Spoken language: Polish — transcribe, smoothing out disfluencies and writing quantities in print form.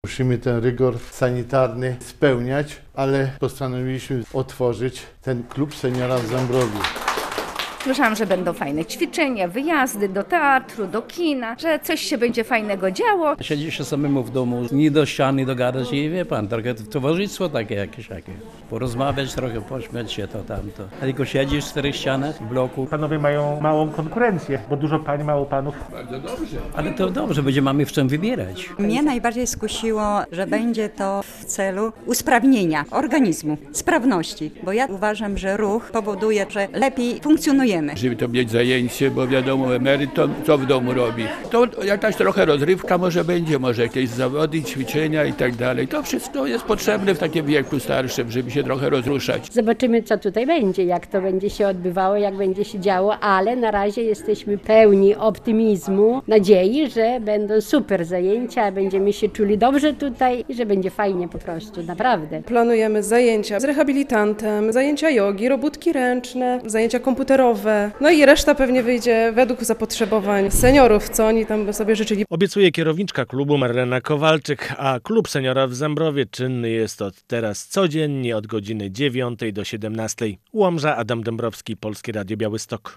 Musimy ten rygor sanitarny spełniać, ale postanowiliśmy otworzyć ten klub seniora w Zambrowie. Słyszałam, że będą fajne ćwiczenia, wyjazdy do teatru, do kina, że coś się będzie fajnego działo. Siedzi się samemu w domu, nie do ściany dogadać i wie pan, trochę towarzystwo takie jakieś. Porozmawiać trochę, pośmiać się to tamto. A tylko siedzisz w czterech ścianach w bloku. Panowie mają małą konkurencję, bo dużo pań, mało panów. Ale to dobrze, będzie mamy w czym wybierać. Mnie najbardziej skusiło, że będzie to w celu usprawnienia organizmu, sprawności, bo ja uważam, że ruch powoduje, że lepiej funkcjonujemy. Żeby to mieć zajęcie, bo wiadomo, emeryt to co w domu robi. To jakaś trochę rozrywka może będzie, może jakieś zawody, ćwiczenia i tak dalej. To wszystko jest potrzebne w takim wieku starszym, żeby się trochę rozruszać. Zobaczymy, co tutaj będzie, jak to będzie się odbywało, jak będzie się działo, ale na razie jesteśmy pełni optymizmu, nadziei, że będą super zajęcia, będziemy się czuli dobrze tutaj i że będzie fajnie po prostu, naprawdę. Planujemy zajęcia z rehabilitantem, zajęcia jogi, robótki ręczne, zajęcia komputerowe. No i reszta pewnie wyjdzie według zapotrzebowań seniorów, co oni tam by sobie życzyli. Obiecuje kierowniczka klubu Marlena Kowalczyk, a klub seniora w Zambrowie czynny jest od teraz codziennie od godziny 9 do 17. Łomża, Adam Dąbrowski, Polskie Radio Białystok.